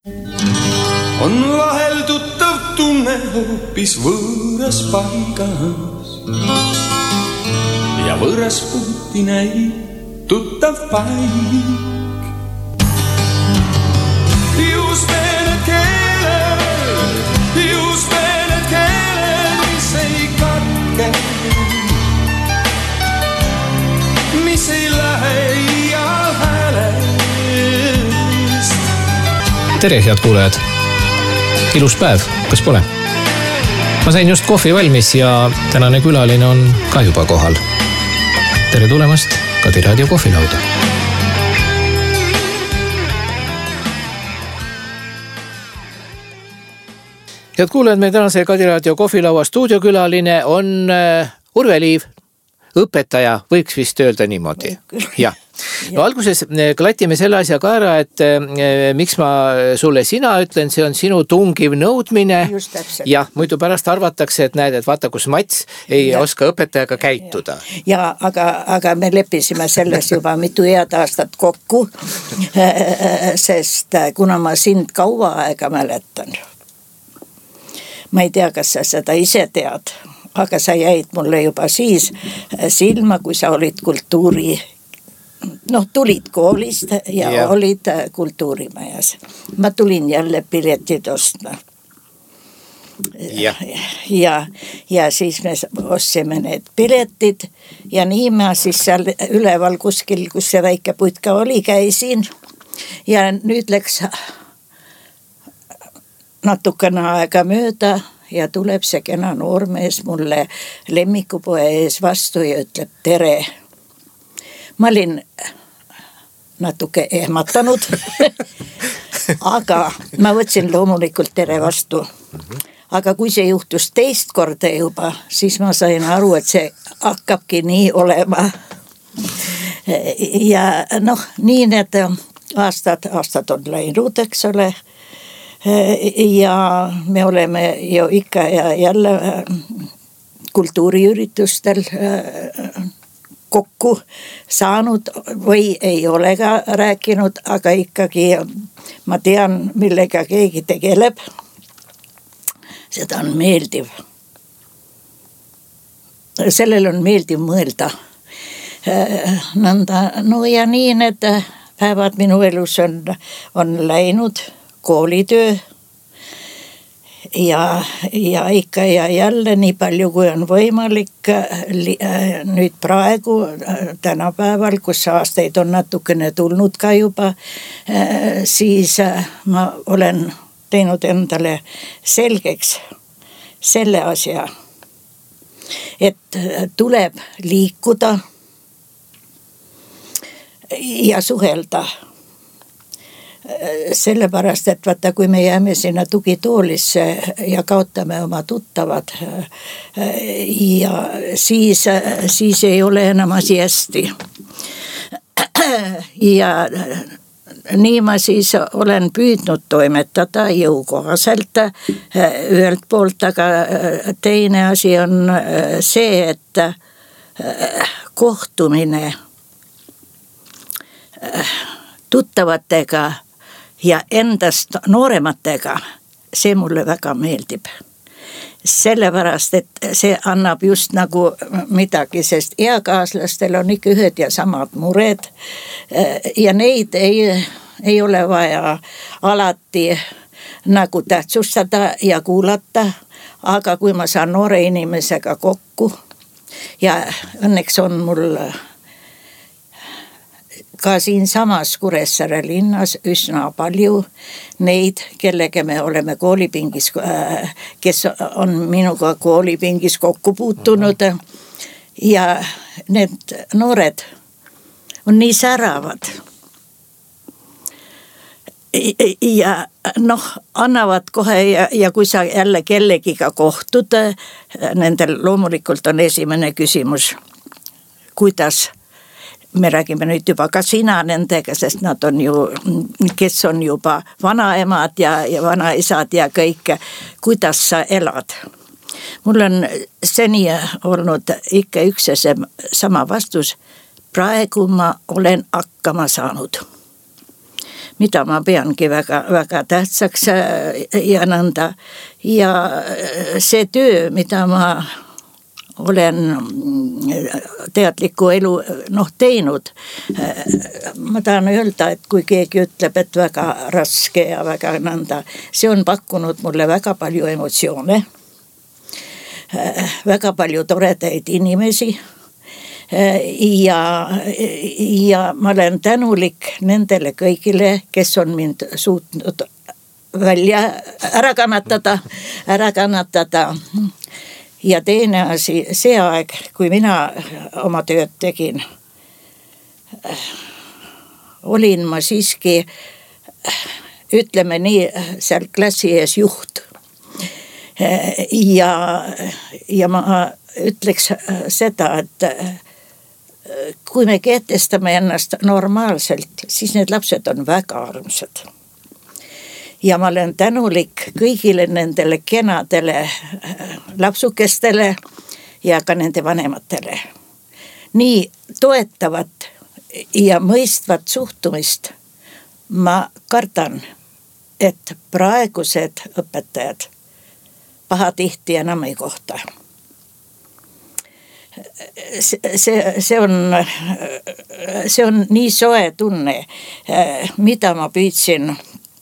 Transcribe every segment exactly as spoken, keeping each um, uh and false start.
On vahel tuttav tunne hoopis võõras paigas ja võõras puhti näib tuttav paik. Just need keeled, just need keeled, mis ei katke, mis ei lähe iial häälest. Tere, head kuulajad! Ilus päev, kas pole? Ma sain just kohvi valmis ja tänane külaline on ka juba kohal. Tere tulemast Kadi Raadio kohvilauda. Head kuulajad, meie tänase Kadi Raadio kohvilaua stuudiokülaline on Urve Liiv, õpetaja, võiks vist öelda niimoodi. Jah. No alguses klatime selle asja ka ära, et e, miks ma sulle sina ütlen, see on sinu tungiv nõudmine. Ja muidu pärast arvatakse, et näed, et vaata, kus Mats ei ja. oska õpetajaga käituda. Ja, ja aga, aga me leppisime selles juba mitu head aastat kokku, sest kuna ma sind kaua aega mäletan, ma ei tea, kas sa seda ise tead, aga sa jäid mulle juba siis silma, kui sa olid kultuuri, noh, tulid koolist ja, ja. olid kultuurimajas. Ma tulin jälle piletid ostma. Ja. Ja, ja siis me ostsime need piletid ja nii ma siis seal üleval kuskil, kus see väike putka oli, käisin ja nüüd läks natukene aega mööda ja tuleb see kena noormees mulle lemmikupoe ees vastu ja ütleb tere. Ma olin natuke ehmatanud, aga ma võtsin loomulikult tere vastu. Aga kui see juhtus teist korda juba, siis ma sain aru, et see hakkabki nii olema. Ja noh, nii need aastad, aastad on läinud, eks ole. Ja me oleme jo ikka ja jälle kultuuriüritustel kokku saanud või ei ole ka rääkinud, aga ikkagi ma tean, millega keegi tegeleb. Seda on meeldiv. Sellel on meeldiv mõelda. Nõnda, no ja nii need päevad minu elus on, on läinud, koolitöö ja, ja ikka ja jälle nii palju kui on võimalik nüüd praegu tänapäeval, kus aastaid on natukene tulnud ka juba, siis ma olen teinud endale selgeks selle asja, et tuleb liikuda ja suhelda. Sellepärast, et vaata, kui me jääme sinna tugitoolisse ja kaotame oma tuttavad ja siis, siis ei ole enam asi hästi. Ja nii ma siis olen püüdnud toimetada jõukohaselt ühelt poolt, aga teine asi on see, et kohtumine tuttavatega ja endast noorematega, see mulle väga meeldib. Sellepärast, et see annab just nagu midagi, sest eakaaslastel on ikka ühed ja samad mured ja neid ei, ei ole vaja alati nagu tähtsustada ja kuulata, aga kui ma saan noore inimesega kokku ja õnneks on mul ka siin samas Kuressaare linnas üsna palju neid, kellega me oleme koolipingis, kes on minuga koolipingis kokku puutunud ja need noored on nii säravad ja noh, annavad kohe ja, ja kui sa jälle kellegiga kohtud, nendel loomulikult on esimene küsimus, kuidas me räägime nüüd juba ka sina nendega, sest nad on ju, kes on juba vanaemad ja, ja vanaisad ja kõik, kuidas sa elad. Mul on seni olnud ikka üks ja see sama vastus, praegu ma olen hakkama saanud. mida ma peangi väga, väga tähtsaks ja nõnda. Ja see töö, mida ma olen teadliku elu noh, teinud. Ma tahan öelda, et kui keegi ütleb, et väga raske ja väga nõnda, see on pakkunud mulle väga palju emotsioone, väga palju toredaid inimesi ja, ja ma olen tänulik nendele kõigile, kes on mind suutnud välja ära kannatada, ära kannatada. Ja teine asi, see aeg, kui mina oma tööd tegin, olin ma siiski, ütleme nii, seal klassi ees juht. Ja, ja ma ütleks seda, et kui me kehtestame ennast normaalselt, siis need lapsed on väga armsad. Ja ma olen tänulik kõigile nendele kenadele lapsukestele ja ka nende vanematele. Nii toetavat ja mõistvat suhtumist ma kardan, et praegused õpetajad pahatihti enam ei kohta. See, see, on, see on nii soe tunne, mida ma püüdsin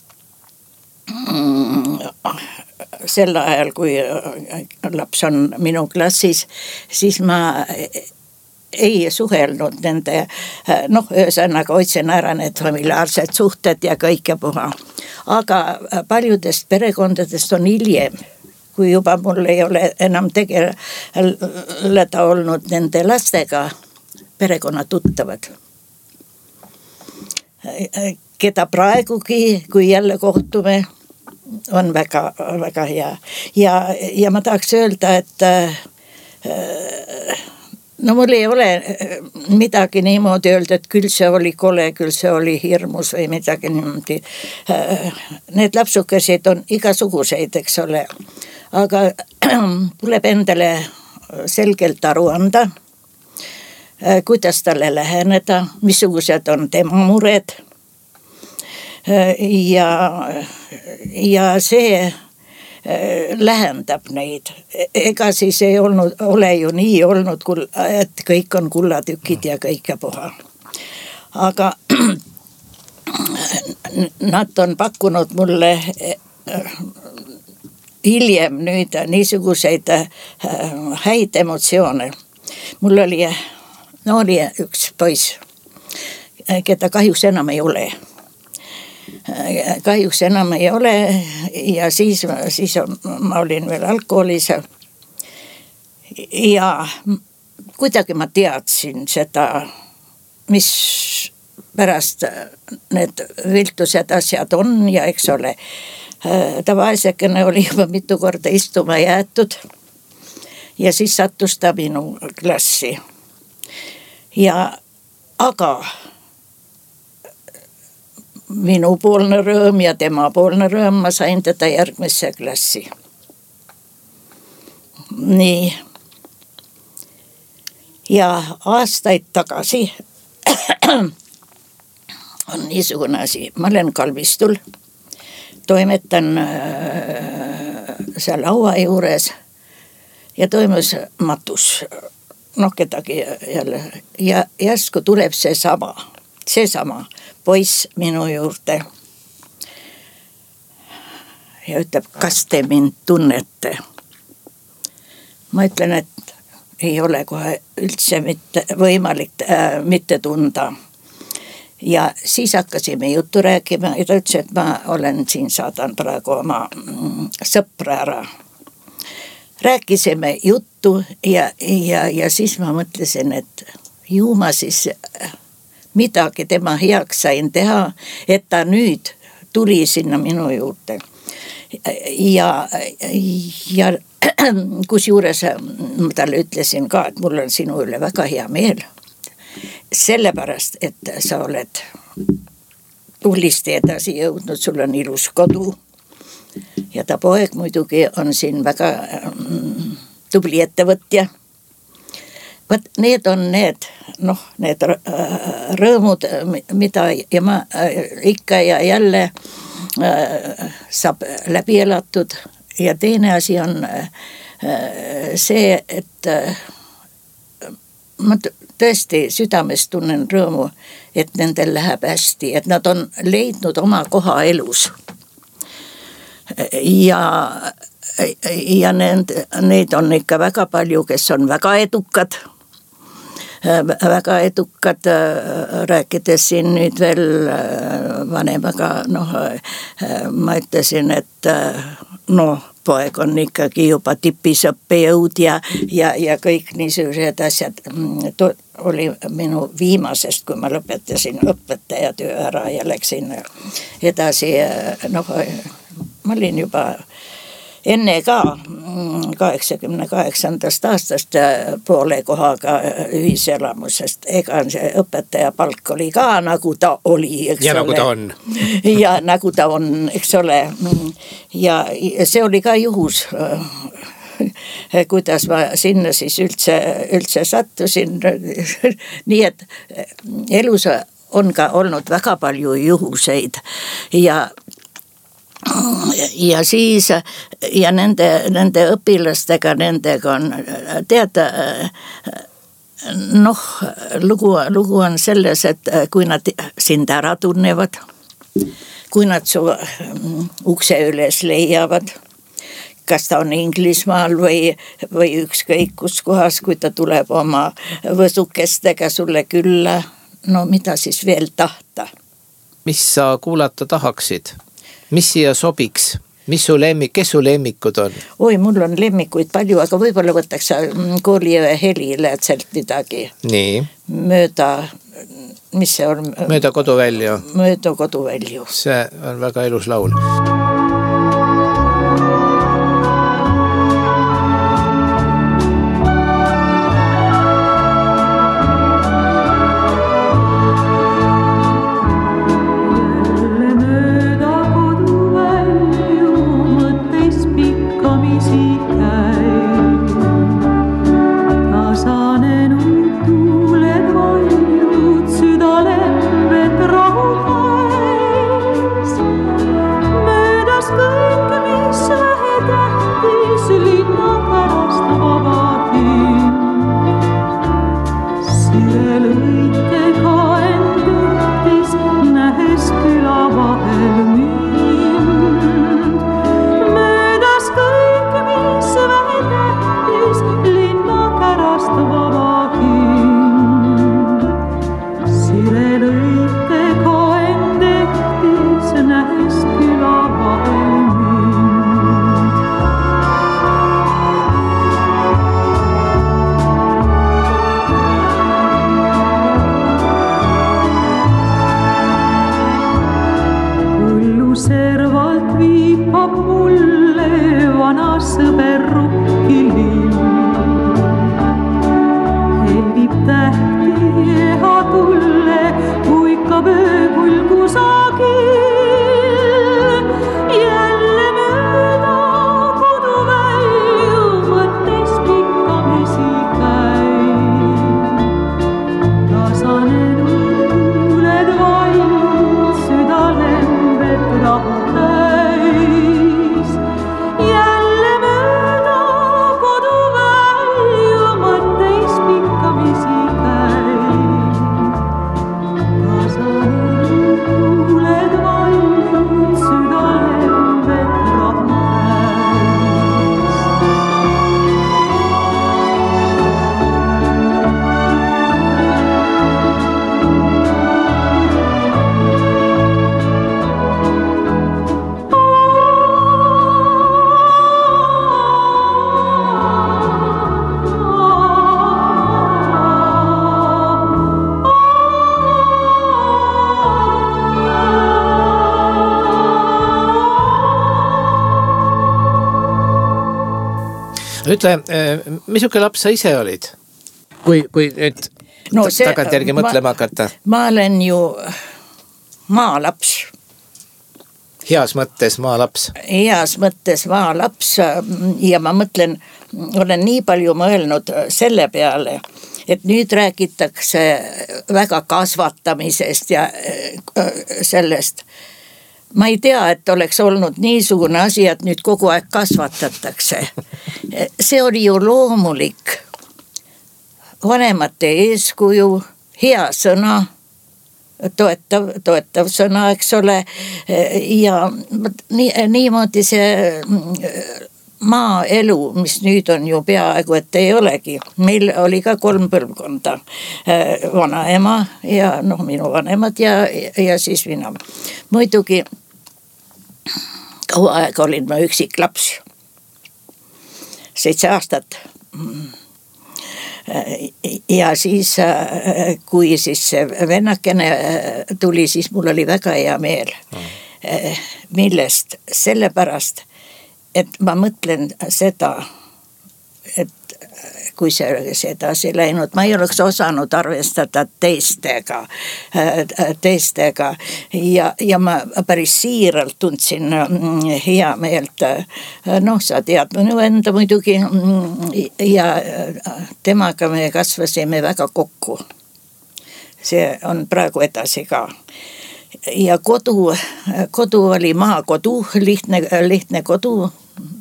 sel ajal, kui laps on minu klassis, siis ma ei suhelnud nende, noh, ühesõnaga otsin ära need familiaarsed suhted ja kõike puha. Aga paljudest perekondadest on hiljem, kui juba mul ei ole enam tegeleda olnud nende lastega, perekonna tuttavad. Keda praegugi, kui jälle kohtume, on väga, väga hea. Ja, ja ma tahaks öelda, et no mul ei ole midagi niimoodi öelda, et küll see oli kole, küll see oli hirmus või midagi niimoodi. Need lapsukesid on igasuguseid, eks ole. Aga tuleb endale selgelt aru anda, kuidas talle läheneda, missugused on tema mured. Ja, ja see lähendab neid. Ega siis ei olnud, ole ju nii olnud, et kõik on kullatükid ja kõike puha. Aga nad on pakkunud mulle hiljem nüüd niisuguseid häid emotsioone. Mul oli, no oli üks poiss, keda kahjuks enam ei ole. Kahjuks enam ei ole ja siis, siis ma olin veel algkoolis ja kuidagi ma teadsin seda, mis pärast need viltused asjad on ja eks ole, tavaaisekene oli juba mitu korda istuma jäetud ja siis sattus ta minu klassi. Ja aga minu poolne rõõm ja tema poolne rõõm, ma sain teda järgmisse klassi. Nii. Ja aastaid tagasi on niisugune asi. Ma olen kalmistul, toimetan seal laua juures ja toimus matus. Noh, kedagi jälle. Ja järsku tuleb see sama, see sama poiss minu juurde ja ütleb, kas te mind tunnete? Ma ütlen, et ei ole kohe üldse mitte võimalik äh, mitte tunda. Ja siis hakkasime juttu rääkima ja ta ütles, et ma olen siin, saadan praegu oma mm, sõpra ära. Rääkisime juttu ja, ja, ja siis ma mõtlesin, et ju ma siis midagi tema heaks sain teha, et ta nüüd tuli sinna minu juurde. Ja, ja kus juures ma talle ütlesin ka, et mul on sinu üle väga hea meel. Sellepärast, et sa oled tublisti edasi jõudnud, sul on ilus kodu. Ja ta poeg muidugi on siin väga tubli ettevõtja. Võt, need on need, noh, need rõõmud, mida ja ma ikka ja jälle saab läbi elatud. Ja teine asi on see, et ma tõesti südames tunnen rõõmu, et nendel läheb hästi, et nad on leidnud oma koha elus. Ja ja need, neid on ikka väga palju, kes on väga edukad, väga edukad, rääkides siin nüüd veel vanemaga, noh, ma ütlesin, et noh, poeg on ikkagi juba tipis õppejõud ja, ja, ja kõik niisugused asjad. Oli minu viimasest, kui ma lõpetasin õpetajatöö ära ja läksin edasi, noh, ma olin juba enne ka kaheksakümne kaheksandast aastast poole kohaga ühiselamusest, ega see õpetaja palk oli ka nagu ta oli, eks ja ole. nagu ta on. ja nagu ta on, eks ole. Ja see oli ka juhus, kuidas ma sinna siis üldse, üldse sattusin. Nii et elus on ka olnud väga palju juhuseid ja ja siis ja nende, nende õpilastega, nendega on teada, noh, lugu, lugu on selles, et kui nad sind ära tunnevad, kui nad su ukse üles leiavad, kas ta on Inglismaal või, või ükskõik kus kohas, kui ta tuleb oma võsukestega sulle külla, no mida siis veel tahta? Mis sa kuulata tahaksid? Mis siia sobiks? Mis su lemmik, kes su lemmikud on? Oi, mul on lemmikuid palju, aga võib-olla võtaks kooliöö helile, et sealt midagi. Nii. Mööda, mis see on? Mööda koduvälju. Mööda koduvälju. See on väga ilus laul. Ütle, missuke laps sa ise olid? Kui, kui nüüd no see, tagant järgi mõtlema hakata? Ma olen ju maalaps. Heas mõttes maalaps. Heas mõttes maalaps ja ma mõtlen, olen nii palju mõelnud selle peale, et nüüd räägitakse väga kasvatamisest ja sellest. Ma ei tea, et oleks olnud niisugune asi, et nüüd kogu aeg kasvatatakse. See oli ju loomulik. Vanemate eeskuju, hea sõna, toetav, toetav sõna, eks ole. Ja nii, niimoodi see maaelu, mis nüüd on ju peaaegu, et ei olegi. Meil oli ka kolm põlvkonda. Vanaema ja noh, minu vanemad ja, ja siis mina. Muidugi kaua aega olin ma üksik laps. Seitse aastat. Ja siis, kui siis see vennakene tuli, siis mul oli väga hea meel. Millest? Sellepärast, et ma mõtlen seda, et kui see edasi läinud, ma ei oleks osanud arvestada teistega, teistega ja, ja ma päris siiralt tundsin hea meelt. Noh, sa tead minu enda muidugi ja temaga me kasvasime väga kokku. See on praegu edasi ka. Ja kodu, kodu oli maakodu, lihtne, lihtne kodu,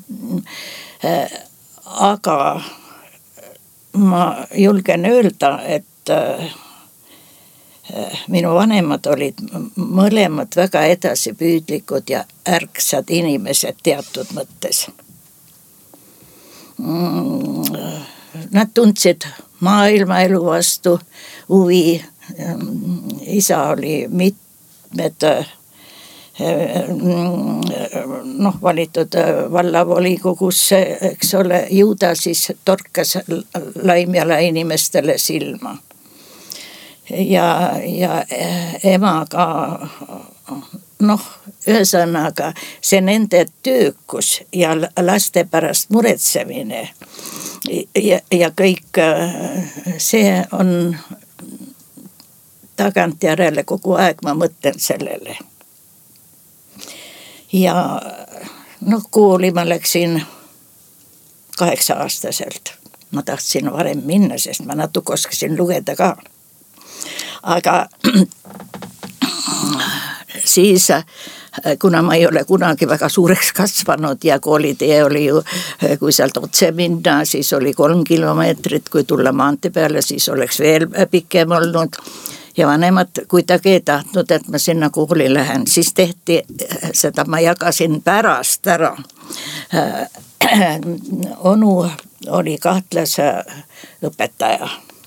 aga ma julgen öelda, et minu vanemad olid mõlemad väga edasipüüdlikud ja ärksad inimesed teatud mõttes. Nad tundsid maailmaelu vastu huvi, isa oli mitmed noh, valitud vallavolikogusse, eks ole, ju ta siis torkas Laimjala inimestele silma. Ja, ja emaga, noh, ühesõnaga, see nende töökus ja laste pärast muretsemine ja, ja kõik see on tagantjärele kogu aeg, ma mõtlen sellele. Ja noh, kooli ma läksin kaheksa aastaselt. Ma tahtsin varem minna, sest ma natuke oskasin lugeda ka. Aga siis, kuna ma ei ole kunagi väga suureks kasvanud ja koolitee oli ju, kui sealt otse minna, siis oli kolm kilomeetrit, kui tulla maantee peale, siis oleks veel pikem olnud. Ja vanemad kuidagi ei tahtnud, et ma sinna kooli lähen. Siis tehti seda, ma jagasin pärast ära. Onu oli kahtlase õpetaja.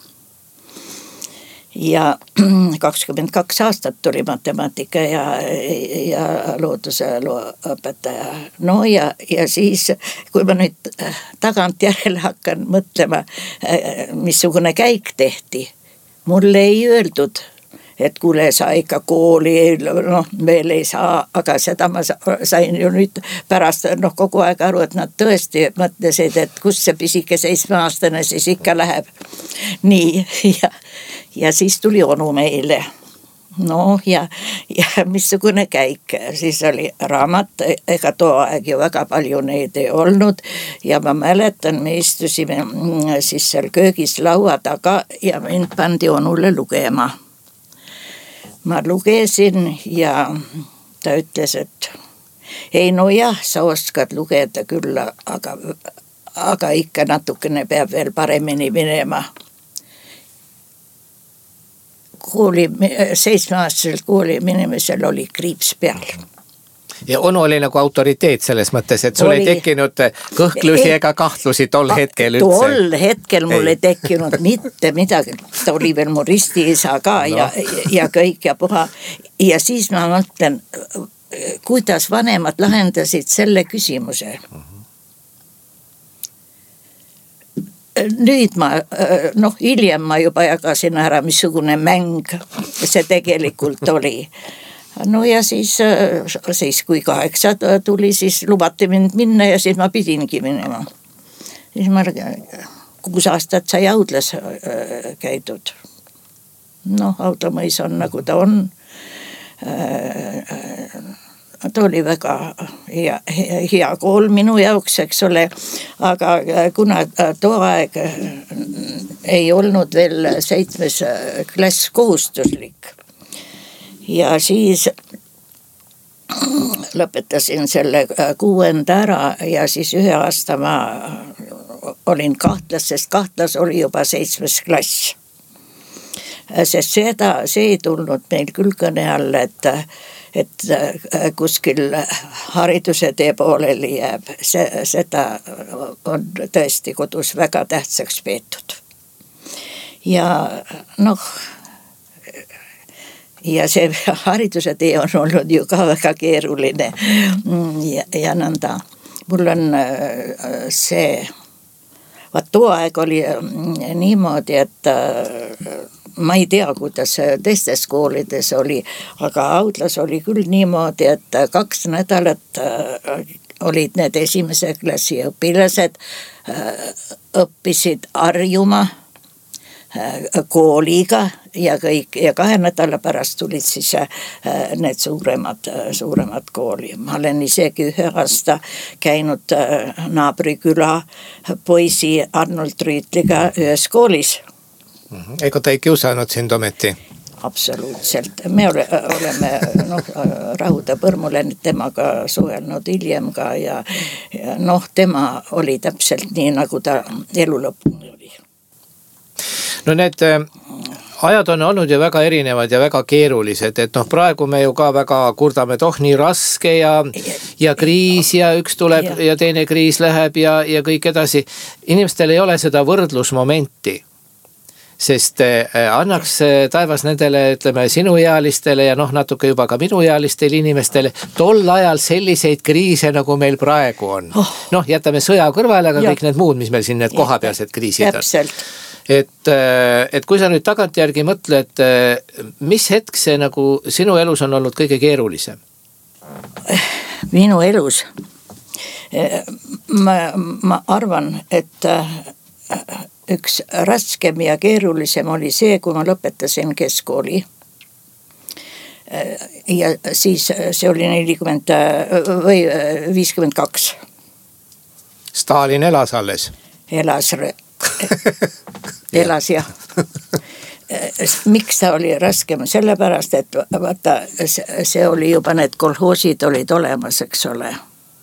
Ja kakskümmend kaks aastat tuli matemaatika ja, ja looduse õpetaja. No ja, ja siis, kui ma nüüd tagantjärele hakkan mõtlema, missugune käik tehti, mulle ei öeldud, et kuule, sa ikka kooli, noh, veel ei saa, aga seda ma sain ju nüüd pärast, noh, kogu aeg aru, et nad tõesti mõtlesid, et kus see pisike seitsmeaastane siis ikka läheb. Nii, ja, ja siis tuli onu meile. No ja, ja missugune käik, siis oli raamat, ega too aeg ju väga palju neid ei olnud ja ma mäletan, me istusime siis seal köögis laua taga ja mind pandi onule lugema. Ma lugesin ja ta ütles, et ei no jah, sa oskad lugeda küll, aga, aga ikka natukene peab veel paremini minema. Kooli, seitsmeaastaselt kooli minemisel oli kriips peal. Ja onu oli nagu autoriteet selles mõttes, et sul oli... ei tekkinud kõhklusi ega kahtlusi tol hetkel üldse? Tol hetkel mul ei, ei tekkinud mitte midagi. Ta oli veel mu ristiisa ka no. ja, ja kõik ja puha. Ja siis ma mõtlen, kuidas vanemad lahendasid selle küsimuse. Uh-huh. Nüüd ma, noh, hiljem ma juba jagasin ära, missugune mäng see tegelikult oli. No ja siis, siis kui kaheksa tuli, siis lubati mind minna ja siis ma pidingi minema. Siis ma kuus aastat sai Audlas käidud. Noh, Audlamõis on nagu ta on. Ta oli väga hea, hea kool minu jaoks, eks ole, aga kuna too aeg ei olnud veel seitsmes klass kohustuslik. Ja siis lõpetasin selle kuuenda ära ja siis ühe aasta ma olin kahtlas, sest kahtlas oli juba seitsmes klass. Sest seda, see ei tulnud meil küll kõne all, et, et kuskil hariduse tee pooleli jääb. See, seda on tõesti kodus väga tähtsaks peetud. Ja noh, ja see hariduse tee on olnud ju ka väga keeruline ja, ja nõnda. Mul on see, vaat too aeg oli niimoodi, et ma ei tea, kuidas teistes koolides oli, aga Audlas oli küll niimoodi, et kaks nädalat olid need esimese klassi õpilased, õppisid harjuma kooliga ja kõik, ja kahe nädala pärast tulid siis need suuremad, suuremad kooli. Ma olen isegi ühe aasta käinud naabriküla poisi Arnold Rüütliga ühes koolis. Eikö ta ei kiusanud sind ometi? Absoluutselt. Me ole, oleme noh, Rahuda Põrmulen temaga suhelnud hiljem ka ja, ja noh, tema oli täpselt nii, nagu ta elu lõpuni oli. No need ajad on olnud ju väga erinevad ja väga keerulised, et noh, praegu me ju ka väga kurdame, et oh, nii raske ja, ja kriis ja üks tuleb ja, ja teine kriis läheb ja, ja kõik edasi. Inimestel ei ole seda võrdlusmomenti. Sest annaks taevas nendele, ütleme, sinuealistele ja noh, natuke juba ka minuealistele inimestele tol ajal selliseid kriise, nagu meil praegu on. Oh. Noh, jätame sõja kõrvale, aga ja. Kõik need muud, mis meil siin need kohapealsed kriisid on. Et, et kui sa nüüd tagantjärgi mõtled, mis hetk see nagu sinu elus on olnud kõige keerulisem? Minu elus? Ma, ma arvan, et üks raskem ja keerulisem oli see, kui ma lõpetasin keskkooli. Ja siis see oli nelikümmend või viiskümmend kaks. Stalin elas alles? Elas, elas jah. Miks ta oli raskem? Sellepärast, et vaata, see oli juba need kolhoosid olid olemas, eks ole.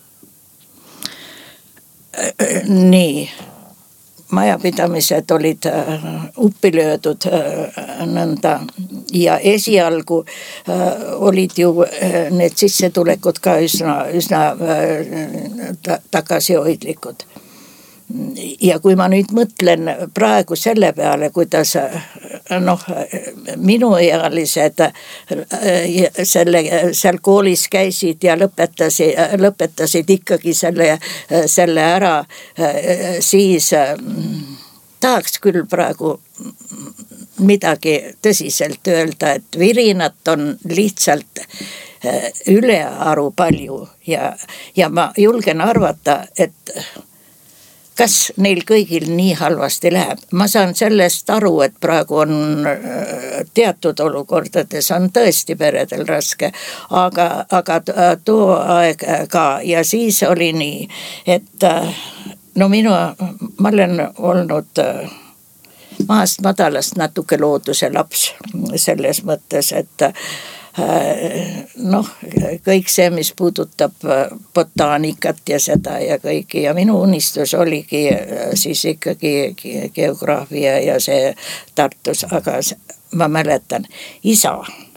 Nii. Majapidamised olid uppi löödud nõnda ja esialgu olid ju need sissetulekud ka üsna, üsna tagasihoidlikud. Ja kui ma nüüd mõtlen praegu selle peale, kuidas noh, minuealised selle, seal koolis käisid ja lõpetasid, lõpetasid ikkagi selle, selle ära, siis tahaks küll praegu midagi tõsiselt öelda, et virinat on lihtsalt ülearu palju ja, ja ma julgen arvata, et kas neil kõigil nii halvasti läheb. Ma saan sellest aru, et praegu on teatud olukordades on tõesti peredel raske, aga, aga too aeg ka ja siis oli nii, et no minu, ma olen olnud maast madalast natuke looduse laps selles mõttes, et noh, kõik see, mis puudutab botaanikat ja seda ja kõiki ja minu unistus oligi siis ikkagi geograafia ja see Tartus, aga ma mäletan, isa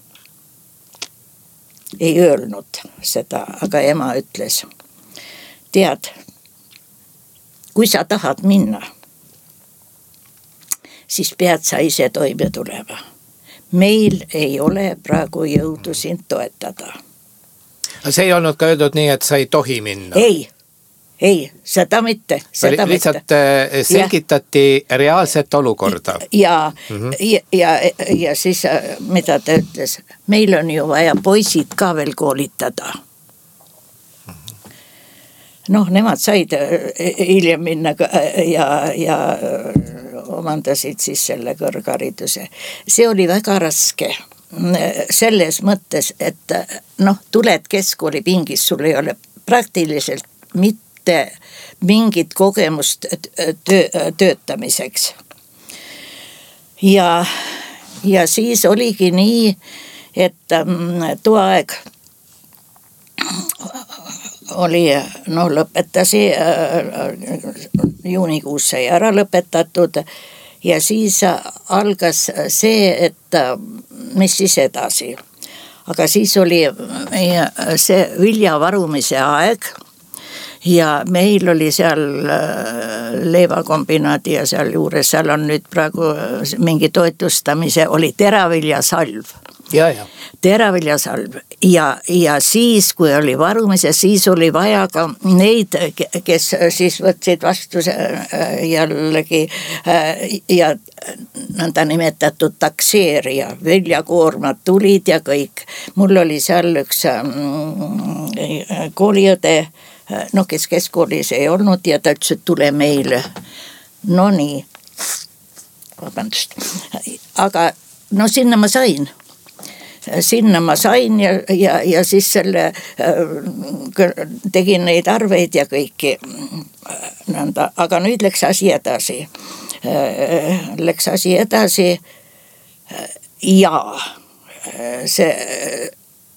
ei öelnud seda, aga ema ütles, tead, kui sa tahad minna, siis pead sa ise toime tulema. Meil ei ole praegu jõudu sind toetada. See ei olnud ka öeldud nii, et sa ei tohi minna? Ei, ei, seda mitte. Seda lihtsalt mitte. Selgitati ja, reaalset olukorda. Ja, mm-hmm. ja, ja, ja siis, mida ta ütles, meil on ju vaja poisid ka veel koolitada. Noh, nemad said hiljem minna ja, ja omandasid siis selle kõrghariduse. See oli väga raske selles mõttes, et noh, tuled keskkooli pingis, sul ei ole praktiliselt mitte mingit kogemust töö, töötamiseks. ja, ja siis oligi nii, et too aeg oli, no lõpetasi, juunikuus sai ära lõpetatud ja siis algas see, et mis siis edasi. Aga siis oli see viljavarumise aeg ja meil oli seal leivakombinaadi ja seal juures, seal on nüüd praegu mingi toetlustamise, oli teraviljasalv. Ja, ja. Teraviljasalv ja, ja siis, kui oli varumise, siis oli vaja ka neid, kes siis võtsid vastu jällegi ja nõnda nimetatud takseerija, viljakoormad tulid ja kõik. Mul oli seal üks kooliõde, no kes keskkoolis ei olnud ja ta ütles, et tule meile. No nii, vabandust, aga no sinna ma sain. Sinna ma sain ja, ja, ja siis selle tegin neid arveid ja kõiki. Aga nüüd läks asi edasi. Läks asi edasi ja see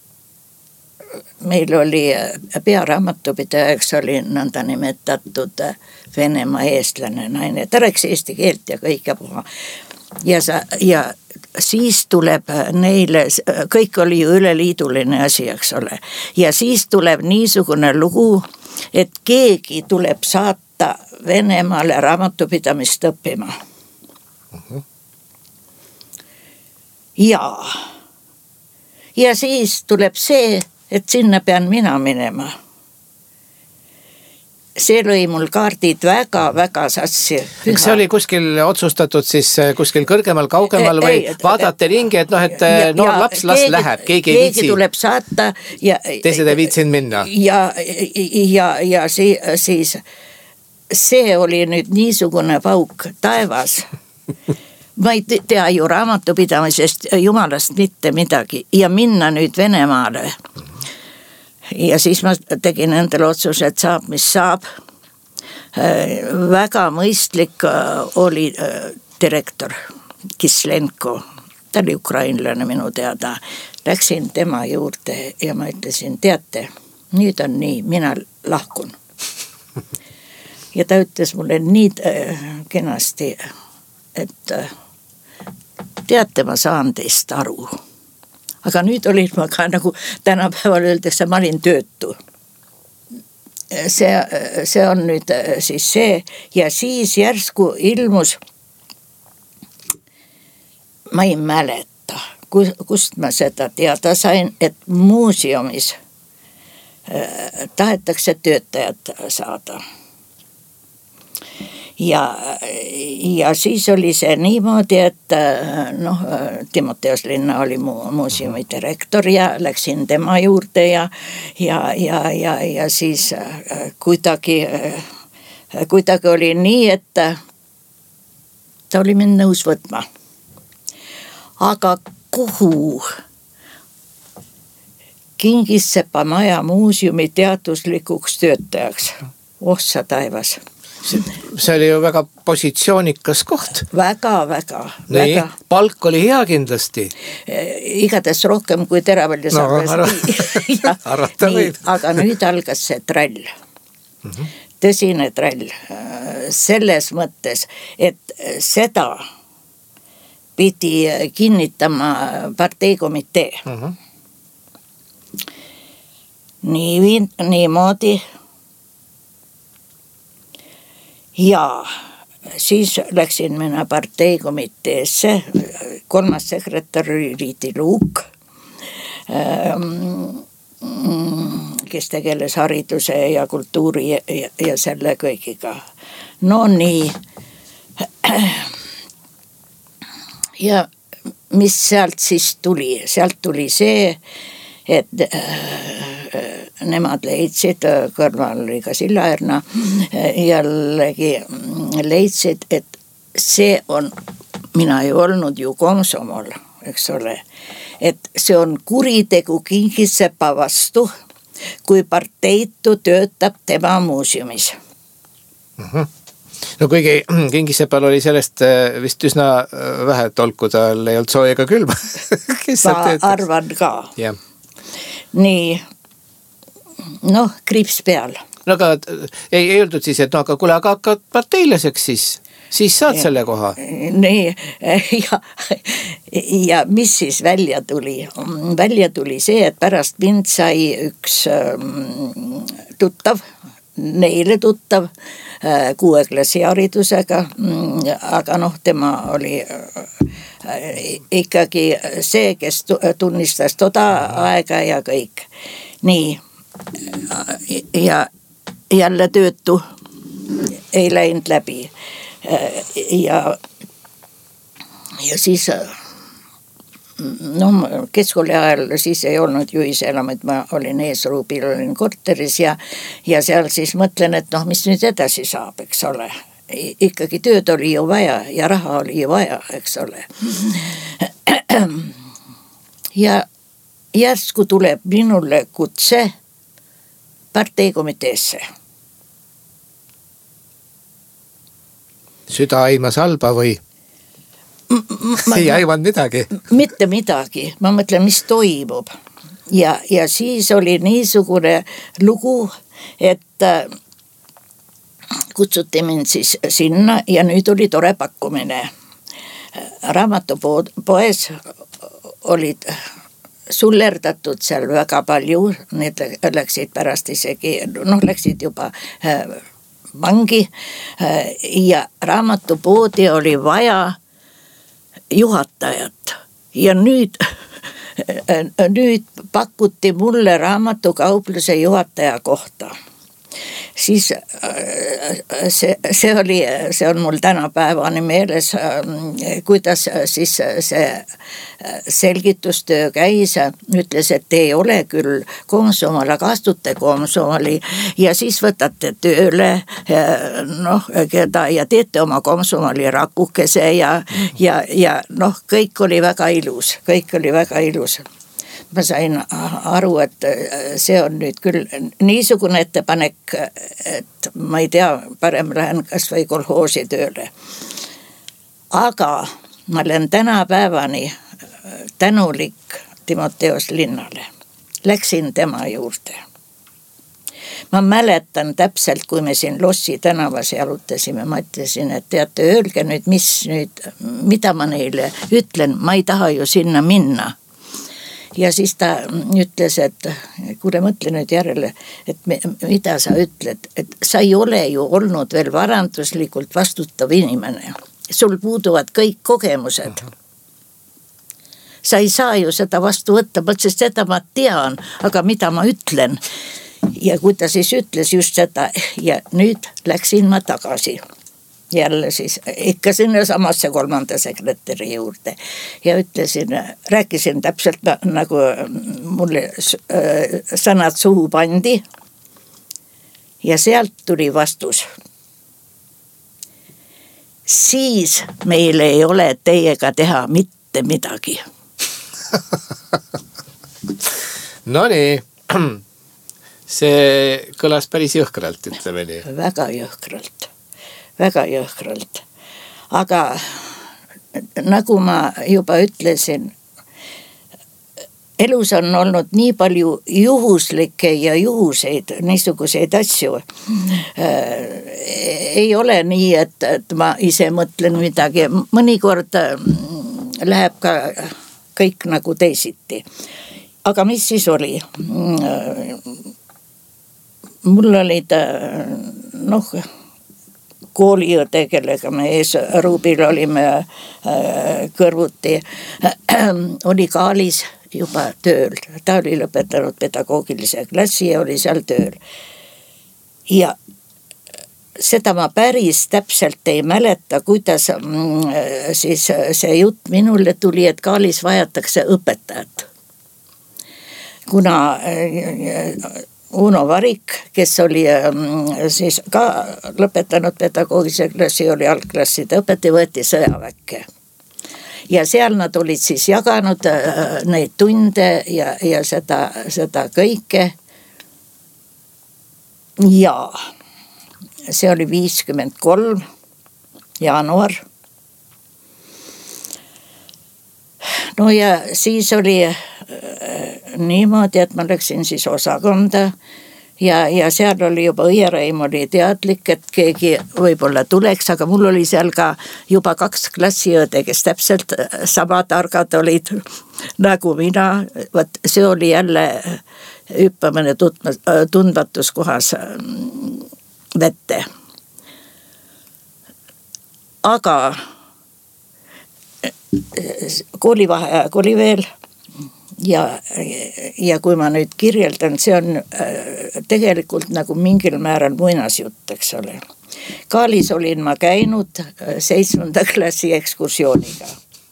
meil oli pearaamatupidajaks oli nõnda nimetatud Venemaa eestlane naine. Ta rääkis eesti keelt ja kõike puha. Ja, sa, ja siis tuleb neile, kõik oli ju üleliiduline asi, eks ole. Ja siis tuleb niisugune lugu, et keegi tuleb saata Venemaale raamatupidamist õppima. Uh-huh. Ja, ja siis tuleb see, et sinna pean mina minema. See lõi mul kaardid väga-väga sassi. Eks see oli kuskil otsustatud siis kuskil kõrgemal, kaugemal või ei, vaadate ringi, et noh, et ja, noor ja, laps las keegi, läheb, keegi ei viitsi. Keegi tuleb saata. Ja, teised ei viitsin minna. Ja, ja, ja siis see oli nüüd niisugune pauk taevas. Ma ei tea ju raamatupidamisest jumalast mitte midagi ja minna nüüd Venemaale. Ja siis ma tegin endale otsuse, et saab, mis saab. Väga mõistlik oli direktor Kislenko. Ta oli ukrainlane minu teada. Läksin tema juurde ja ma ütlesin, teate, nüüd on nii, mina lahkun. Ja ta ütles mulle nii kenasti, et teate, ma saan teist aru. Aga nüüd olin ma ka nagu tänapäeval öeldakse, ma olin töötu. See, see on nüüd siis see ja siis järsku ilmus, ma ei mäleta, kust ma seda teada sain, et muuseumis tahetakse töötajad saada. Ja, ja siis oli see niimoodi, et noh, Timoteos Linna oli mu, muuseumi direktor ja läksin tema juurde ja, ja, ja, ja, ja siis kuidagi, kuidagi oli nii, et ta oli mind nõus võtma. Aga kuhu? Kingissepa maja muuseumi teaduslikuks töötajaks. Ossa taivas. See oli ju väga positsioonikas koht. Väga, väga, nii, väga. Palk oli hea kindlasti. Igades rohkem kui teravalja sarves. No, arvata võib. Aga nüüd algas see trall. Mm-hmm. Tõsine trall. Selles mõttes, et seda pidi kinnitama parteikomitee. Mm-hmm. Nii, niimoodi. Ja siis läksin minä parteikomiteesse, kolmas sekretär Riiti Luuk, kes tegeles hariduse ja kultuuri ja, ja selle kõigiga. No nii. Ja mis sealt siis tuli? Sealt tuli see, et nemad leidsid, kõrval oli ka Sillaerna, jällegi leidsid, et see on, mina ei olnud ju komsomol, eks ole, et see on kuritegu Kingissepa vastu, kui parteitu töötab tema muuseumis. Uh-huh. no kuigi Kingisepal oli sellest vist üsna vähe tolku, tal ei olnud sooja ega külma. Ma arvan ka. Yeah. Nii, noh, kriips peal. No aga ei, ei öeldud siis, et no aga kuule, aga hakkad parteilaseks siis, siis saad ja, selle koha. Nii, ja, ja mis siis välja tuli? Välja tuli see, et pärast mind sai üks tuttav, neile tuttav, kuue klassi haridusega, aga noh, tema oli ikkagi see, kes tunnistas toda aega ja kõik. Nii, ja jälle töötu ei läinud läbi. Ja, ja siis no keskkooli ajal siis ei olnud juhise enam, et ma olin eesruubil, olin korteris ja, ja seal siis mõtlen, et noh, mis nüüd edasi saab, eks ole. Ikkagi tööd oli ju vaja ja raha oli ju vaja, eks ole. Ja järsku tuleb minule kutse parteikomiteesse. Süda aimas halba või? Ma, ei aivanud midagi. Mitte midagi. Ma mõtlen, mis toimub. Ja, ja siis oli niisugune lugu, et kutsuti mind siis sinna ja nüüd oli tore pakkumine. Raamatupoes olid sullerdatud seal väga palju, need läksid pärast isegi, noh, läksid juba vangi ja raamatupoodi oli vaja juhatajat ja nüüd, nüüd pakuti mulle raamatukaupluse juhataja kohta. Siis see, see oli, see on mul tänapäevani meeles, kuidas siis see selgitustöö käis, ütles, et ei ole küll komsomali, aga astute komsomali ja siis võtate tööle noh, keda ja teete oma komsomali rakukese ja, ja, ja noh, kõik oli väga ilus, kõik oli väga ilus. Ma sain aru, et see on nüüd küll niisugune ettepanek, et ma ei tea, parem lähen kas või kolhoosi tööle. Aga ma olen tänapäevani tänulik Timoteos Linnale. Läksin tema juurde. Ma mäletan täpselt, kui me siin Lossi tänavas jalutasime, ma ütlesin, et teate, öelge nüüd, mis nüüd, mida ma neile ütlen, ma ei taha ju sinna minna. Ja siis ta ütles, et kuule mõtle nüüd järele, et me, mida sa ütled, et sa ei ole ju olnud veel varanduslikult vastutav inimene. Sul puuduvad kõik kogemused. Sa ei saa ju seda vastu võtta, sest seda ma tean, aga mida ma ütlen. Ja kui ta siis ütles just seda ja nüüd läksin ma tagasi. Jälle siis ikka sinna samasse kolmanda sekretäri juurde ja ütlesin, rääkisin täpselt nagu mulle sõnad suhu pandi ja sealt tuli vastus. Siis meil ei ole teiega teha mitte midagi. No nii, see kõlas päris jõhkralt, ütleme nii. Väga jõhkralt. Väga jõhkralt. Aga nagu ma juba ütlesin, elus on olnud nii palju juhuslikke ja juhuseid, niisuguseid asju. Ei ole nii, et, et ma ise mõtlen midagi. Mõnikord läheb ka kõik nagu teisiti. Aga mis siis oli? Mul olid noh, kooliõde, kellega me ees ruubil olime kõrvuti, oli Kaalis juba tööl. Ta oli lõpetanud pedagoogilise klassi ja oli seal tööl. Ja seda ma päris täpselt ei mäleta, kuidas siis see jutt minule tuli, et Kaalis vajatakse õpetajat. Kuna Uno Varik, kes oli siis ka lõpetanud pedagoogilise klassi, oli algklasside õpetaja, võeti sõjaväkke. Ja seal nad olid siis jaganud neid tunde ja, ja seda, seda kõike. Ja see oli viiskümmend kolm jaanuar. No ja siis oli niimoodi, et ma läksin siis osakonda ja, ja seal oli juba õiereim oli teadlik, et keegi võib-olla tuleks, aga mul oli seal ka juba kaks klassiõde, kes täpselt sama targad olid nagu mina. Võt, see oli jälle hüppamine tundmatus kohas vette. Aga koolivaheaeg oli veel ja, ja kui ma nüüd kirjeldan, see on tegelikult nagu mingil määral muinasjutt, eks ole. Kaalis olin ma käinud seitsmenda klassi ekskursiooniga.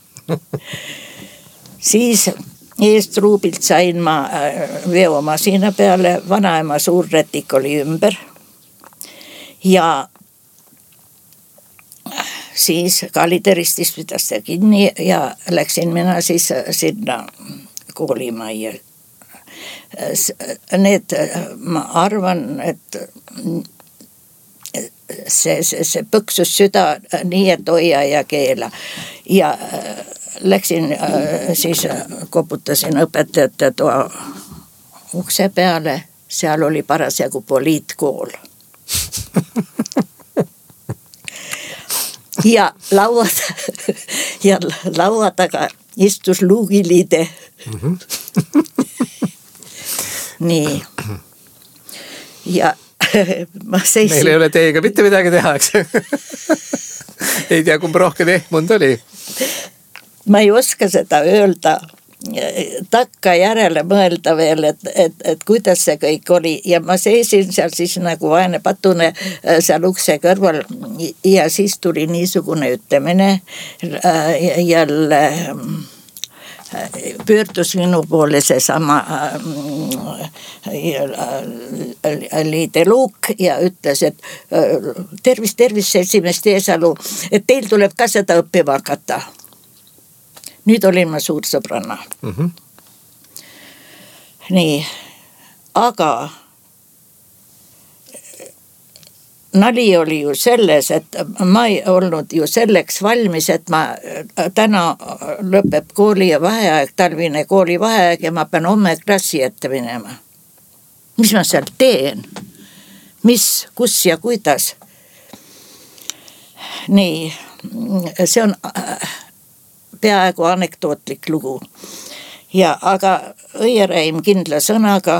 Siis eestruubilt sain ma veomasina peale, vanaema suur rätik oli ümber ja siis kaaliteristist pidas ta kinni ja läksin mina siis sinna koolimajja. Need, ma arvan, et see, see, see põksus süda nii, et hoia ja keela. Ja läksin siis, koputasin õpetajate toa ukse peale, seal oli parasjagu poliitkool. Ja laua, ja laua taga istus luugiliide. Mm-hmm. Nii. Ja ma seisin... Meil ei ole teiega mitte midagi teha, eks? Ei tea, kumb rohkem ehmund oli. Ma ei oska seda öelda. Takka järele mõelda veel, et, et, et kuidas see kõik oli ja ma seisin seal siis nagu vaene patune seal ukse kõrval ja siis tuli niisugune ütlemine jälle pöördus minu poole see sama Liide Luuk ja ütles, et tervis, tervis, seltsimees Teesalu, et teil tuleb ka seda õppima hakata. Nüüd olin ma suur sõbranna. Mm-hmm. Nii, aga nali oli ju selles, et ma ei olnud ju selleks valmis, et ma täna lõpeb kooli ja vaheaeg, talvine kooli vaheaeg ja ma pean homme klassi ette minema. Mis ma seal teen? Mis, kus ja kuidas? Nii, see on... peaaegu anekdootlik lugu. Ja aga õiereim kindla sõnaga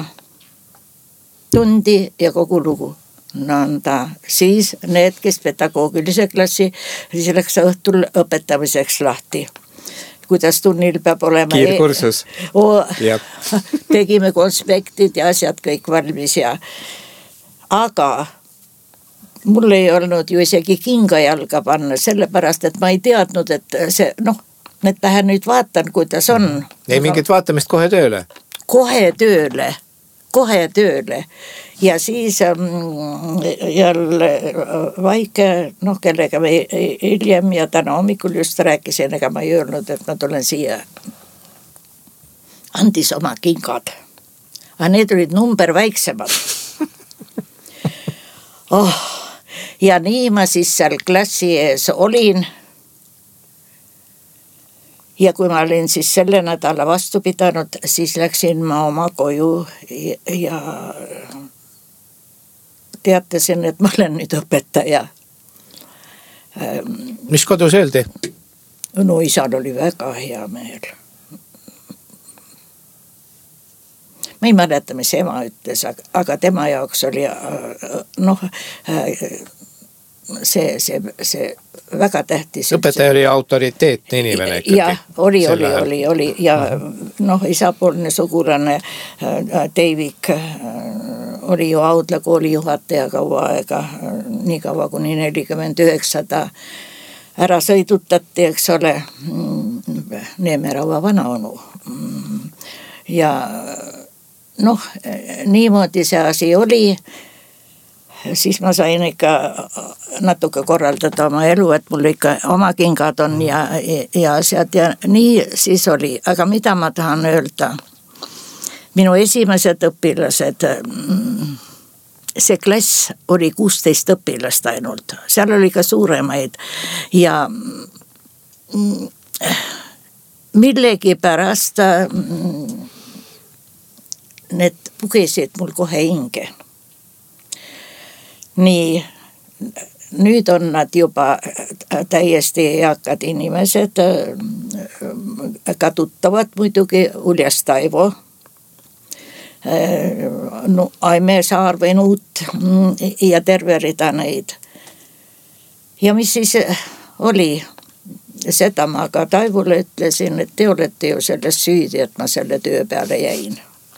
tundi ja kogu lugu. Nõnda. Siis need, kes pedagoogilise klassi, siis läks õhtul õpetamiseks lahti. Kuidas tunnil peab olema... Kiirkursus. O, tegime konspektid ja asjad kõik valmis ja... Aga... mul ei olnud ju isegi kinga jalga panna, sellepärast, et ma ei teadnud, et see, noh, et lähen nüüd vaatan, kuidas on. Ei mingit vaatamist kohe tööle? Kohe tööle, kohe tööle. Ja siis jälle Vaike, noh, kellega me hiljem ja täna hommikul just rääkisin, ega ma ei öelnud, et ma tulen siia. Andis oma kingad. Aga need olid number väiksemad. Oh, ja nii ma siis seal klassi ees olin. Ja kui ma olin siis selle nädala vastu pidanud, siis läksin ma oma koju ja teatasin, et ma olen nüüd õpetaja. Mis kodus öeldi? No isal oli väga hea meel. Ma ei mäleta, mis ema ütles, aga tema jaoks oli noh... See, see, see väga tähtis. Õpetaja oli autoriteetne inimene. Ja, oli, oli, oli, oli. Ja noh, isapoolne sugulane Teivik oli ju Audla kooli juhataja kaua aega, nii kaua kuni nelikümmend üheksa ta ära sõidutati, eks ole, Neemeraua vanaonu. Ja noh, niimoodi see asi oli. Siis ma sain ikka natuke korraldada oma elu, et mul ikka oma kingad on ja, ja asjad ja nii siis oli. Aga mida ma tahan öelda? Minu esimesed õpilased see klass oli kuusteist õpilast ainult, seal oli ka suuremaid ja millegi pärast need pugesid mul kohe hinge. Nii, nüüd on nad juba täiesti eakad inimesed, ka tuttavad muidugi Uljas Taivo, no, Aime Saar või Nuut ja terve rida neid. Ja mis siis oli, seda ma ka Taivole ütlesin, et te olete ju selles süüdi, et ma selle töö peale jäin.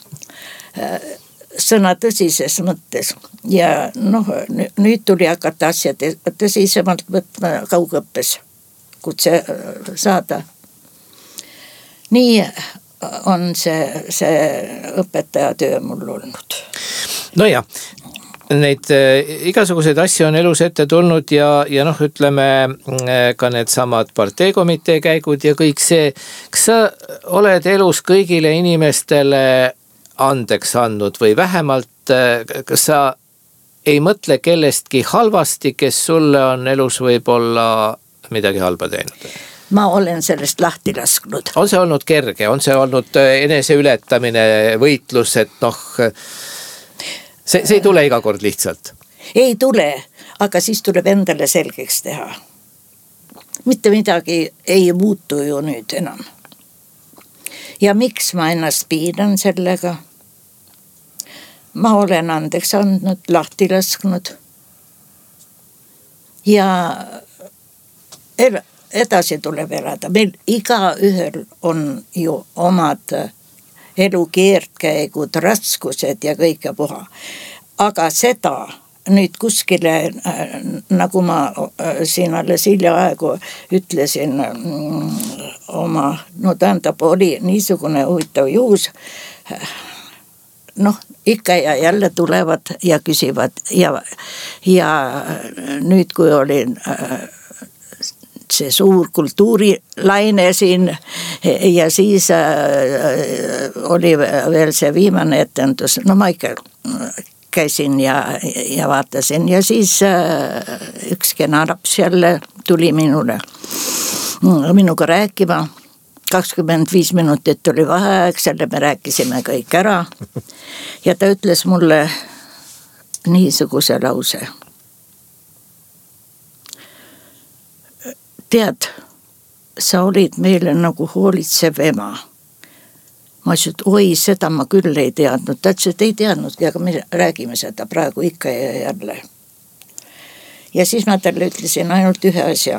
Sõna tõsises mõttes ja noh, nüüd tuli hakata asja tõsisemalt võtma kaugõppes kutse saada. Nii on see, see õpetaja töö mul olnud. No jah, neid igasuguseid asju on elus ette tulnud ja, ja noh, ütleme ka need samad parteikomitee käigud ja kõik see. Kas sa oled elus kõigile inimestele andeks andnud või vähemalt kas sa ei mõtle kellestki halvasti, kes sulle on elus võib-olla midagi halba teinud? Ma olen sellest lahti lasknud. On see olnud kerge, on see olnud enese ületamine, võitlus, et noh, see, see ei tule iga kord lihtsalt? Ei tule, aga siis tuleb endale selgeks teha. Mitte midagi ei muutu ju nüüd enam. Ja miks ma ennast piidan sellega? Ma olen andeks andnud, lahti lasknud. Ja el- edasi tuleb elada. Meil iga ühel on ju omad elu keerdkäigud, raskused ja kõike puha. Aga seda nüüd kuskile, nagu ma siin alles hiljaaegu ütlesin oma, no tähendab, oli niisugune huvitav juhus, noh, ikka ja jälle tulevad ja küsivad ja, ja nüüd kui olin see suur kultuurilaine siin ja siis oli veel see viimane etendus, no ma ikka käisin ja, ja vaatasin ja siis üks kena laps jälle tuli minule, minuga rääkima. kakskümmend viis minutit oli vaheaeg, selle me rääkisime kõik ära ja ta ütles mulle niisuguse lause. Tead, sa olid meile nagu hoolitsev ema. Ma ütlesin, et oi, seda ma küll ei teadnud. Ta ütles, et ei teadnudki, aga me räägime seda praegu ikka ja jälle. Ja siis ma talle ütlesin ainult ühe asja.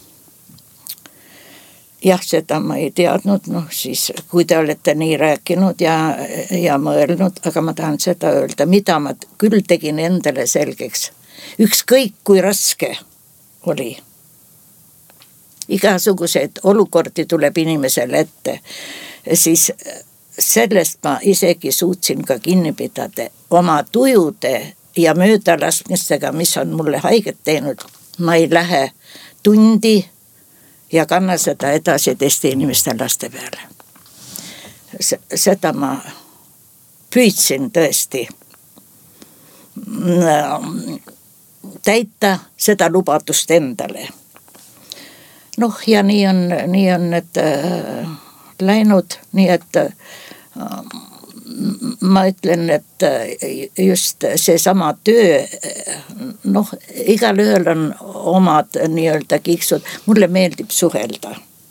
Jah, seda ma ei teadnud, noh siis kui te olete nii rääkinud ja, ja mõelnud, aga ma tahan seda öelda, mida ma küll tegin endale selgeks. Ükskõik kui raske oli. Igasuguseid olukordi tuleb inimesele ette, siis sellest ma isegi suutsin ka kinni pidada oma tujude ja möödalaskmistega, mis on mulle haiget teinud. Ma ei lähe tundi ja kanna seda edasi teiste inimeste laste peale. Seda ma püüdsin tõesti täita seda lubadust endale. Noh, ja nii on, nii on need äh, läinud, nii et äh, ma ütlen, et just see sama töö, noh, igal ühel on omad nii-öelda kiksud, mulle meeldib suhelda.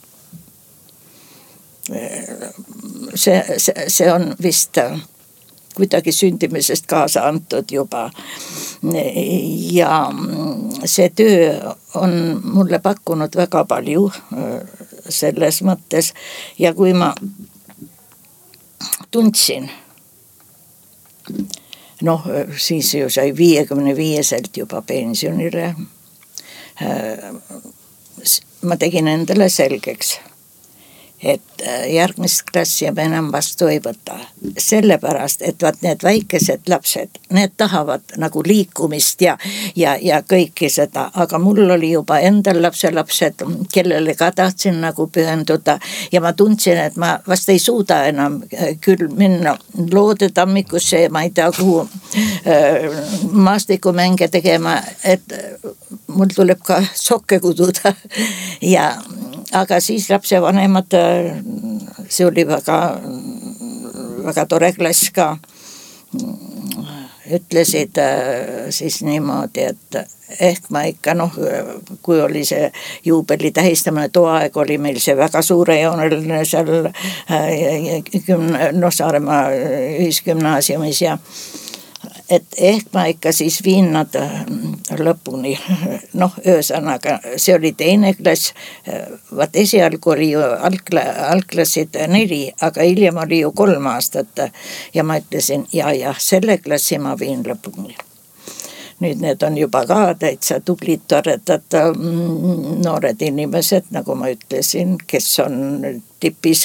See, see, see on vist kuidagi sündimisest kaasa antud juba. Ja see töö on mulle pakkunud väga palju selles mõttes. Ja kui ma tundsin, noh, siis ju sai viiekümne viieselt juba pensionile. Ma tegin endale selgeks. et järgmist klassi me enam vastu ei võta. Sellepärast, et vaat need väikesed lapsed, need tahavad nagu liikumist ja, ja, ja kõike seda, aga mul oli juba endal lapselapsed, kellele ka tahtsin nagu pühenduda ja ma tundsin, et ma vast ei suuda enam küll minna Loodetammikusse ja ma ei tea kuhu maastikumänge tegema, et mul tuleb ka sokke kududa ja aga siis lapsevanemad, see oli väga, väga tore klass ka, ütlesid siis niimoodi, et ehk ma ikka noh, kui oli see juubeli tähistamine, too aeg oli meil see väga suurejooneline seal noh, Saaremaa ühisgümnaasiumis ja et ehk ma ikka siis viin nad lõpuni, noh, öösanaga, see oli teine klass, vaat esialgu oli ju algla, algklassid neli, aga hiljem oli ju kolm aastat ja ma ütlesin, ja, ja selle klassi ma viin lõpuni. Nüüd need on juba ka täitsa tublid, toredad noored inimesed, nagu ma ütlesin, kes on tipis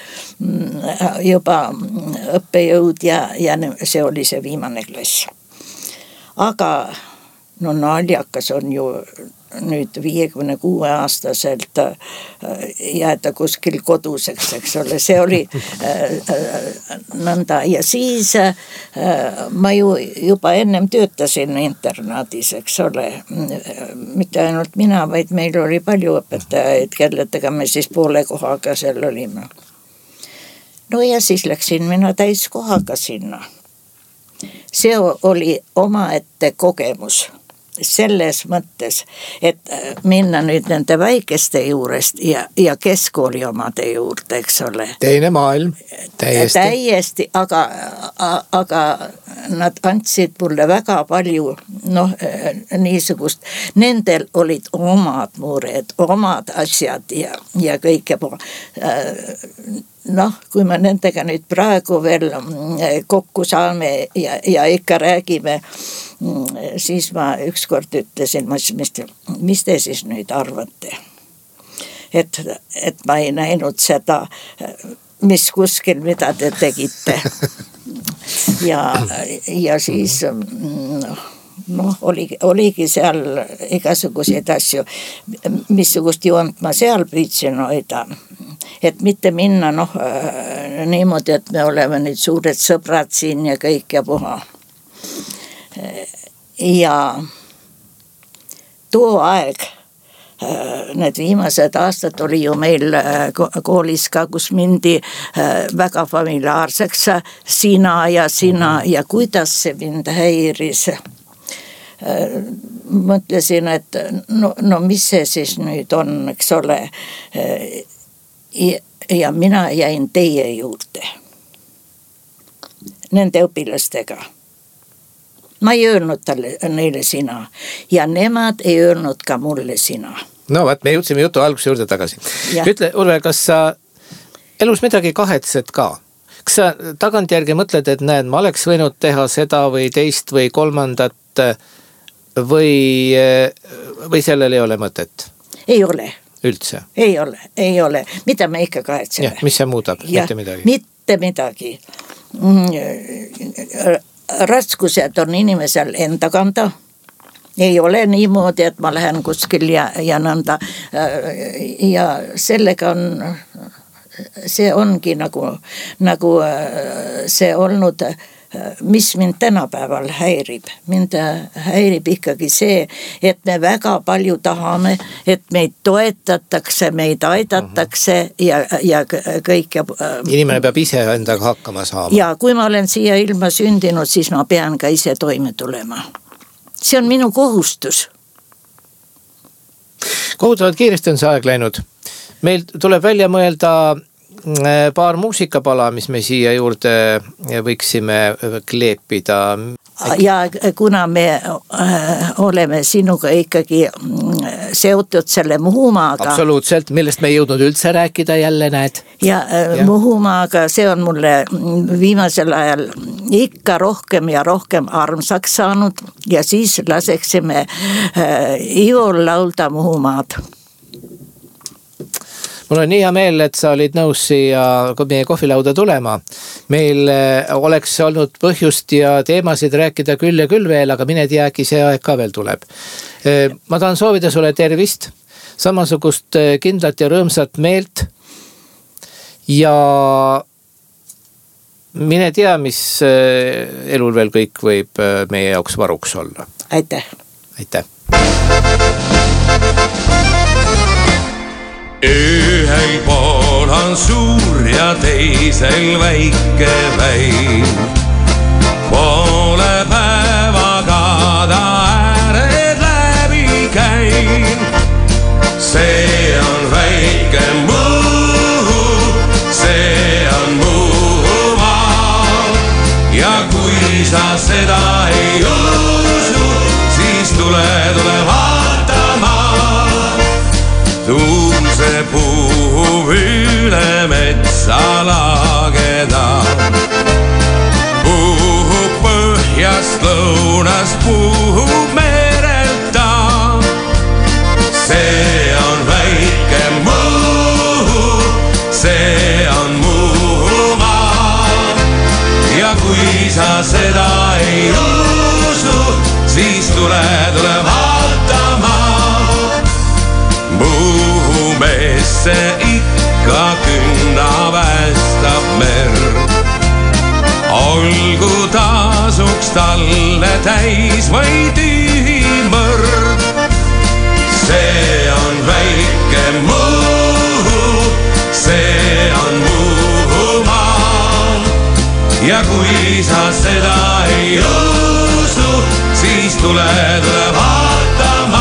juba õppejõud ja, ja see oli see viimane klass. Aga no naljakas on ju nüüd viiekümne kuue aastaselt jääda kuskil koduseks, eks ole, see oli nõnda ja siis ma ju juba ennem töötasin internaadis, eks ole, mitte ainult mina, vaid meil oli palju õpetajaid, kelletega me siis poole kohaga seal olime. No ja siis läksin mina täiskohaga sinna. See oli omaette kogemus. Selles mõttes, et minna nüüd nende väikeste juurest ja, ja keskkooli omade juurde, eks ole. Teine maailm, täiesti. Täiesti, aga, aga nad andsid mulle väga palju, noh, niisugust, nendel olid omad mured, omad asjad ja, ja kõike pool. Noh, kui me nendega nüüd praegu veel kokku saame ja, ja ikka räägime, siis ma ükskord ütlesin, mis, mis te siis nüüd arvate? Et, et ma ei näinud seda, mis kuskil, mida te tegite. Ja, ja siis noh, oli, oligi seal igasuguseid asju, missugust joont ma seal püüdsin hoida. Et mitte minna noh, niimoodi, et me oleme nüüd suured sõbrad siin ja kõik ja puha. Ja too aeg, need viimased aastad oli ju meil koolis ka, kus mindi väga familiaarseks, sina ja sina ja kuidas see mind häiris. Mõtlesin, et no, no mis see siis nüüd on, eks ole, ja, ja mina jäin teie juurde, nende õpilastega. Ma ei öelnud talle, neile sina ja nemad ei öelnud ka mulle sina. No vaat, me jõudsime jutu alguse juurde tagasi. Ja. Ütle, Urve, kas sa elus midagi kahetsed ka? Kas sa tagantjärgi mõtled, et näed, ma oleks võinud teha seda või teist või kolmandat või, või sellel ei ole mõtet? Ei ole. Üldse? Ei ole, ei ole. Mida me ikka kahetseme? Ja, mis see muudab? Ja, mitte midagi. Mitte midagi. Raskused on inimesel enda kanda. Ei ole niimoodi, et ma lähen kuskil ja, ja nõnda. Ja sellega on, see ongi nagu, nagu see olnud, mis mind tänapäeval häirib. Mind häirib ikkagi see, et me väga palju tahame, et meid toetatakse, meid aidatakse ja, ja kõik. Ja, inimene peab ise endaga hakkama saama. Ja kui ma olen siia ilma sündinud, siis ma pean ka ise toime tulema. See on minu kohustus. Kohutavalt kiiresti on see aeg läinud. Meil tuleb välja mõelda paar muusikapala, mis me siia juurde võiksime kleepida. Ja kuna me oleme sinuga ikkagi seotud selle Muhumaaga. Absoluutselt, millest me ei jõudnud üldse rääkida jälle, näed. Ja, ja. Muhumaaga, see on mulle viimasel ajal ikka rohkem ja rohkem armsaks saanud ja siis laseksime Ivol laulda Muhumaad. mul on nii hea meel, et sa olid nõus siia meie kohvilauda tulema. Meil oleks olnud põhjust ja teemasid rääkida küll ja küll veel, aga mine tea, äkki see aeg ka veel tuleb. Ma tahan soovida sulle tervist, samasugust kindlat ja rõõmsat meelt ja mine tea, mis elul veel kõik võib meie jaoks varuks olla. Aitäh. Aitäh. Ühel pool on suur ja teisel väike väin. Poole päevaga ta ääred läbi käin. See on väike Muhu, see on Muhumaa. Ja kui sa seda ei usu, siis tule, tule vaatama. Tuulse puhub üle metsa lageda. Puhub põhjast lõunast, puhub merelta. See on väike Muhu, see on Muhumaa. Ja kui sa seda ei usu, siis tule, tule vaatama. Muhumesse ikka künnab ästab merd. Olgu tasuks talle täis või tühi mõrd. See on väike Muhu, see on Muhumaa. Ja kui sa seda ei usu, siis tule, tule vaatama.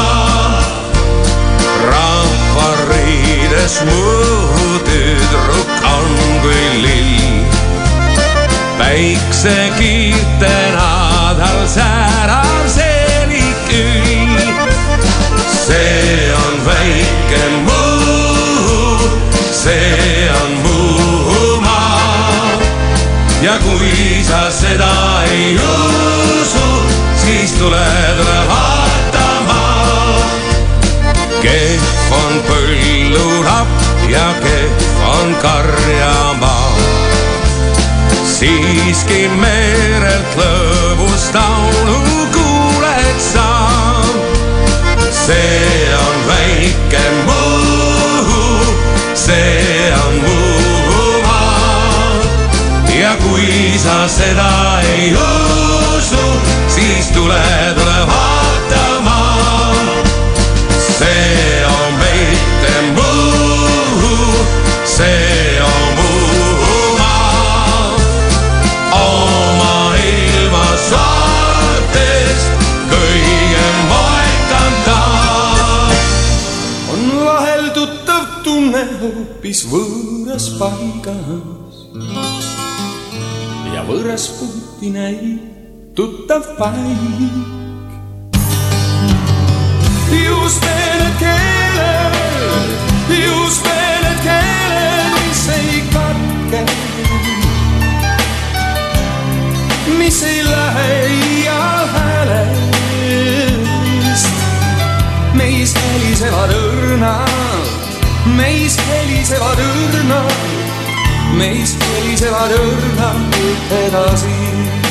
Rahvariides Muhu tüdruk on kui lill. Päikse kiirtena tal säärab selik üll. See on väike Muhu, see on Muhumaa. Ja kui sa seda ei usu, siis tule, tule vaatama. Kehv on põllurapp ja kehv on karjamaa. Siiski merelt lõbust laulu kuuled sa. See on väike Muhu, see on Muhumaa. Ja kui sa seda ei usu, siis tule, tule vaatama. See on väike Muhu, see on Muhumaa. Oma ilma saartest kõige moekam ta. On vahel tuttav tunne hoopis võõras paigas. Ja võõras puhti näib tuttav paik. Just need keeled, just need keeled, mis ei katke. Mis ei lähe iial häälest. Meist helisevad õrnad, meist helisevad õrnad, meist helisevad õrnad edasi.